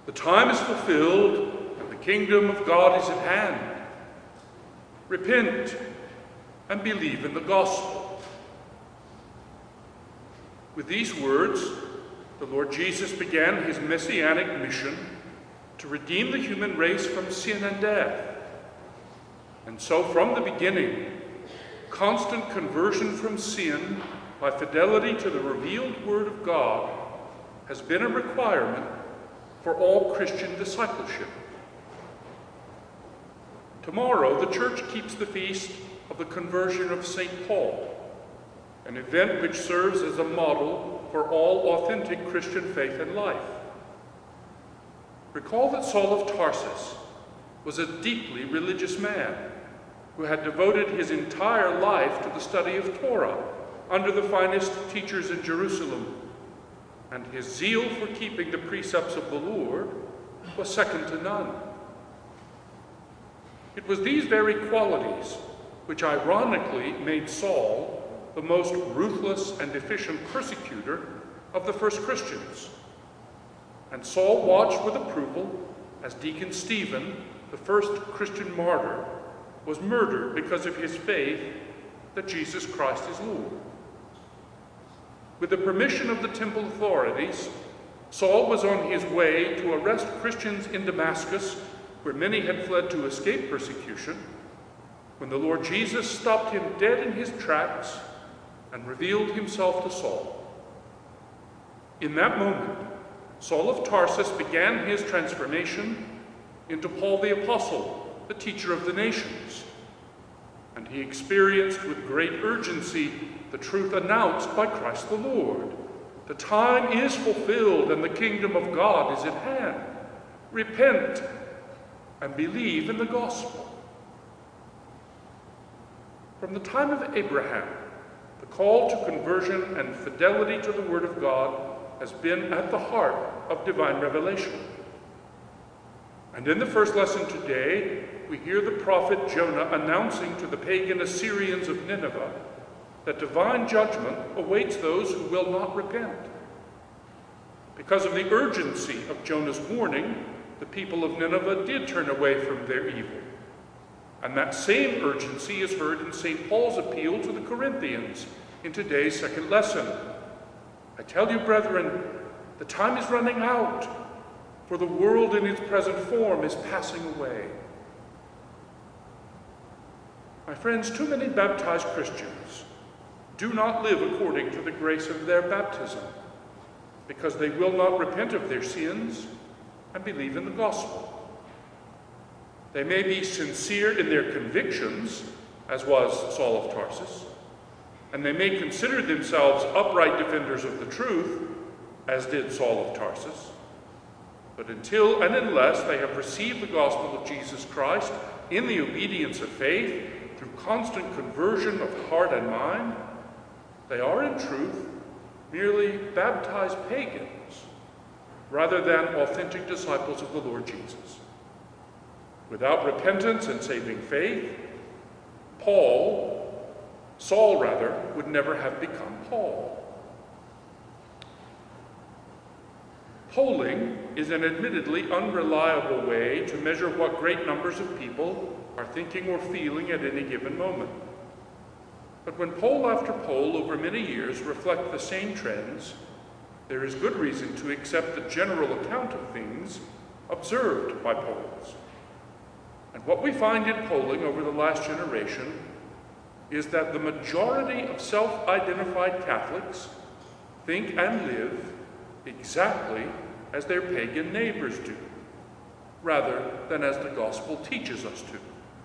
The time is fulfilled, and the kingdom of God is at hand. Repent and believe in the gospel. With these words, the Lord Jesus began his messianic mission to redeem the human race from sin and death. And so from the beginning, constant conversion from sin by fidelity to the revealed Word of God has been a requirement for all Christian discipleship. Tomorrow, the Church keeps the feast of the conversion of St. Paul, an event which serves as a model for all authentic Christian faith and life. Recall that Saul of Tarsus was a deeply religious man who had devoted his entire life to the study of Torah under the finest teachers in Jerusalem, and his zeal for keeping the precepts of the Lord was second to none. It was these very qualities which ironically made Saul the most ruthless and efficient persecutor of the first Christians. And Saul watched with approval as Deacon Stephen, the first Christian martyr, was murdered because of his faith that Jesus Christ is Lord. With the permission of the temple authorities, Saul was on his way to arrest Christians in Damascus, where many had fled to escape persecution, when the Lord Jesus stopped him dead in his tracks and revealed himself to Saul. In that moment, Saul of Tarsus began his transformation into Paul the Apostle, the teacher of the nations, and he experienced with great urgency the truth announced by Christ the Lord. The time is fulfilled and the kingdom of God is at hand. Repent and believe in the gospel. From the time of Abraham, the call to conversion and fidelity to the Word of God has been at the heart of divine revelation. And in the first lesson today, we hear the prophet Jonah announcing to the pagan Assyrians of Nineveh that divine judgment awaits those who will not repent. Because of the urgency of Jonah's warning, the people of Nineveh did turn away from their evil. And that same urgency is heard in St. Paul's appeal to the Corinthians in today's second lesson. I tell you, brethren, the time is running out, for the world in its present form is passing away. My friends, too many baptized Christians do not live according to the grace of their baptism, because they will not repent of their sins and believe in the gospel. They may be sincere in their convictions, as was Saul of Tarsus, and they may consider themselves upright defenders of the truth, as did Saul of Tarsus. But until and unless they have received the gospel of Jesus Christ in the obedience of faith, through constant conversion of heart and mind, they are in truth merely baptized pagans, rather than authentic disciples of the Lord Jesus. Without repentance and saving faith, Saul would never have become Paul. Polling is an admittedly unreliable way to measure what great numbers of people are thinking or feeling at any given moment. But when poll after poll over many years reflect the same trends, there is good reason to accept the general account of things observed by polls. And what we find in polling over the last generation is that the majority of self-identified Catholics think and live exactly as their pagan neighbors do, rather than as the gospel teaches us to.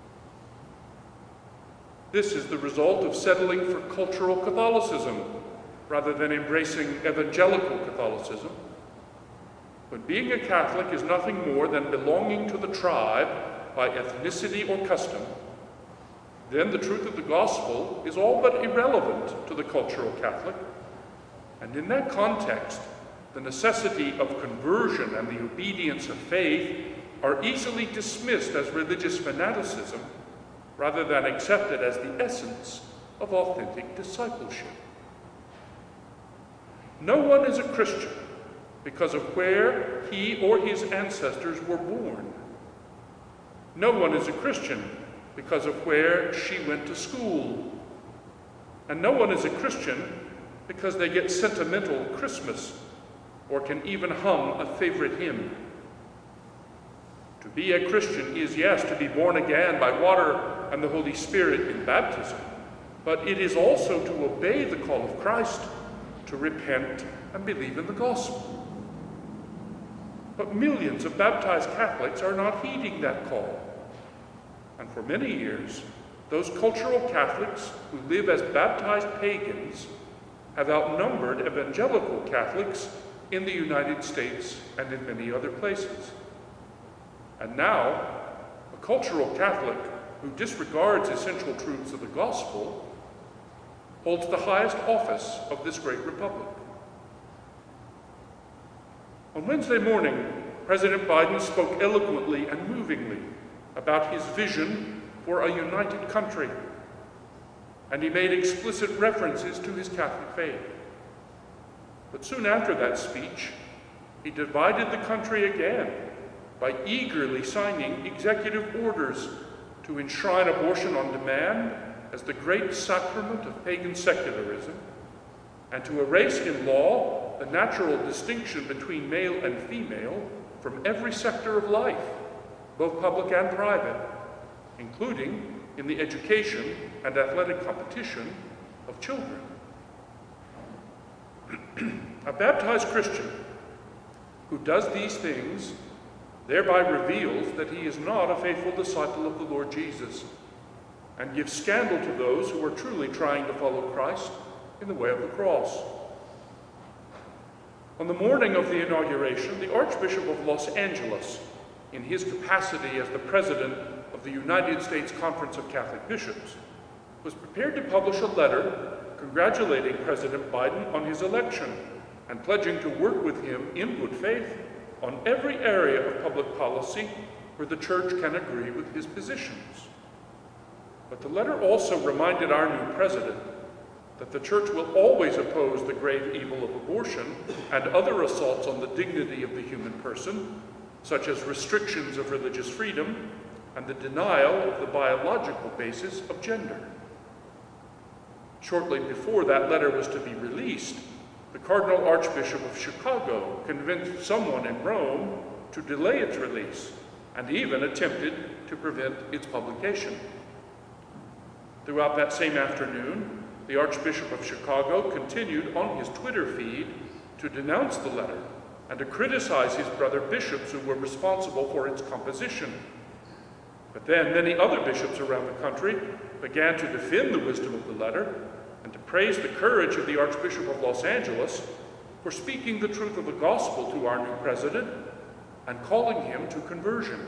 This is the result of settling for cultural Catholicism rather than embracing evangelical Catholicism. When being a Catholic is nothing more than belonging to the tribe by ethnicity or custom, then the truth of the gospel is all but irrelevant to the cultural Catholic. And in that context, the necessity of conversion and the obedience of faith are easily dismissed as religious fanaticism rather than accepted as the essence of authentic discipleship. No one is a Christian because of where he or his ancestors were born. No one is a Christian because of where she went to school. And no one is a Christian because they get sentimental Christmas or can even hum a favorite hymn. To be a Christian is, yes, to be born again by water and the Holy Spirit in baptism, but it is also to obey the call of Christ, to repent and believe in the gospel. But millions of baptized Catholics are not heeding that call. And for many years, those cultural Catholics who live as baptized pagans have outnumbered evangelical Catholics in the United States and in many other places. And now, a cultural Catholic who disregards essential truths of the gospel holds the highest office of this great republic. On Wednesday morning, President Biden spoke eloquently and movingly about his vision for a united country, and he made explicit references to his Catholic faith. But soon after that speech, he divided the country again by eagerly signing executive orders to enshrine abortion on demand as the great sacrament of pagan secularism, and to erase in law the natural distinction between male and female from every sector of life, both public and private, including in the education and athletic competition of children. A baptized Christian who does these things thereby reveals that he is not a faithful disciple of the Lord Jesus, and gives scandal to those who are truly trying to follow Christ in the way of the cross. On the morning of the inauguration, the Archbishop of Los Angeles, in his capacity as the president of the United States Conference of Catholic Bishops, was prepared to publish a letter congratulating President Biden on his election and pledging to work with him in good faith on every area of public policy where the Church can agree with his positions. But the letter also reminded our new president that the Church will always oppose the grave evil of abortion and other assaults on the dignity of the human person, such as restrictions of religious freedom and the denial of the biological basis of gender. Shortly before that letter was to be released, the Cardinal Archbishop of Chicago convinced someone in Rome to delay its release and even attempted to prevent its publication. Throughout that same afternoon, the Archbishop of Chicago continued on his Twitter feed to denounce the letter and to criticize his brother bishops who were responsible for its composition. But then many other bishops around the country began to defend the wisdom of the letter and to praise the courage of the Archbishop of Los Angeles for speaking the truth of the gospel to our new president and calling him to conversion.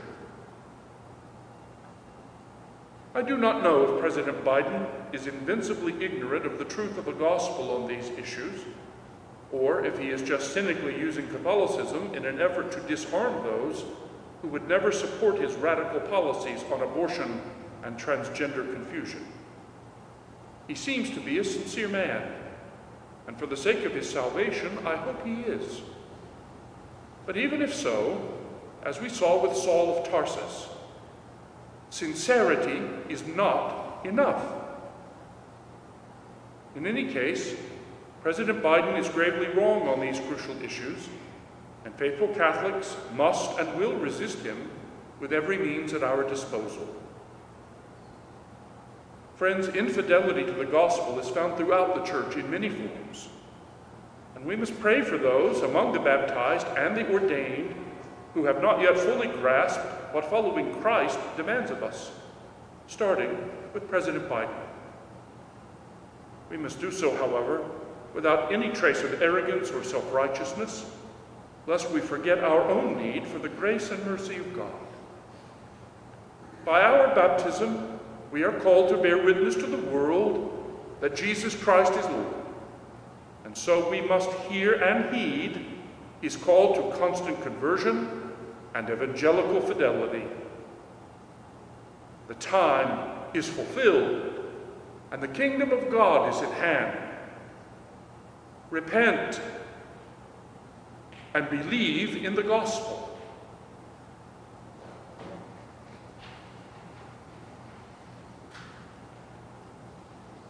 I do not know if President Biden is invincibly ignorant of the truth of the gospel on these issues, or if he is just cynically using Catholicism in an effort to disarm those who would never support his radical policies on abortion and transgender confusion. He seems to be a sincere man, and for the sake of his salvation, I hope he is. But even if so, as we saw with Saul of Tarsus, sincerity is not enough. In any case, President Biden is gravely wrong on these crucial issues, and faithful Catholics must and will resist him with every means at our disposal. Friends, infidelity to the gospel is found throughout the Church in many forms, and we must pray for those among the baptized and the ordained who have not yet fully grasped what following Christ demands of us, starting with President Biden. We must do so, however, without any trace of arrogance or self-righteousness, lest we forget our own need for the grace and mercy of God. By our baptism, we are called to bear witness to the world that Jesus Christ is Lord. And so we must hear and heed his call to constant conversion and evangelical fidelity. The time is fulfilled, and the kingdom of God is at hand. Repent and believe in the gospel.